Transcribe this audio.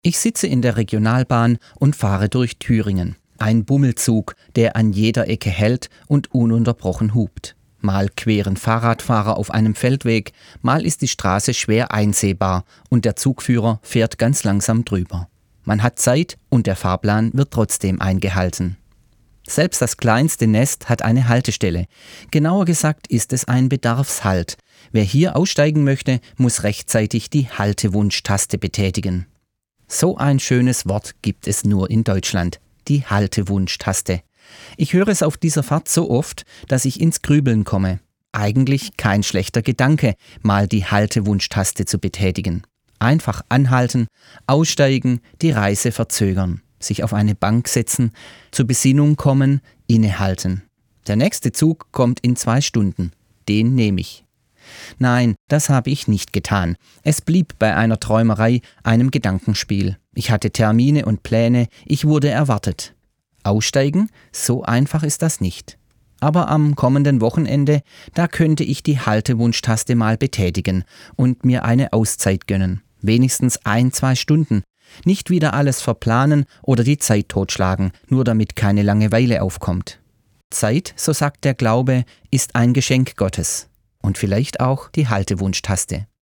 Ich sitze in der Regionalbahn und fahre durch Thüringen. Ein Bummelzug, der an jeder Ecke hält und ununterbrochen hupt. Mal queren Fahrradfahrer auf einem Feldweg, mal ist die Straße schwer einsehbar und der Zugführer fährt ganz langsam drüber. Man hat Zeit und der Fahrplan wird trotzdem eingehalten. Selbst das kleinste Nest hat eine Haltestelle. Genauer gesagt ist es ein Bedarfshalt. Wer hier aussteigen möchte, muss rechtzeitig die Haltewunsch-Taste betätigen. So ein schönes Wort gibt es nur in Deutschland. Die Haltewunsch-Taste. Ich höre es auf dieser Fahrt so oft, dass ich ins Grübeln komme. Eigentlich kein schlechter Gedanke, mal die Haltewunsch-Taste zu betätigen. Einfach anhalten, aussteigen, die Reise verzögern, sich auf eine Bank setzen, zur Besinnung kommen, innehalten. Der nächste Zug kommt in 2 Stunden. Den nehme ich. Nein, das habe ich nicht getan. Es blieb bei einer Träumerei, einem Gedankenspiel. Ich hatte Termine und Pläne, ich wurde erwartet. Aussteigen? So einfach ist das nicht. Aber am kommenden Wochenende, da könnte ich die Haltewunsch-Taste mal betätigen und mir eine Auszeit gönnen. Wenigstens 1-2 Stunden. Nicht wieder alles verplanen oder die Zeit totschlagen, nur damit keine Langeweile aufkommt. Zeit, so sagt der Glaube, ist ein Geschenk Gottes. Und vielleicht auch die Haltewunsch-Taste.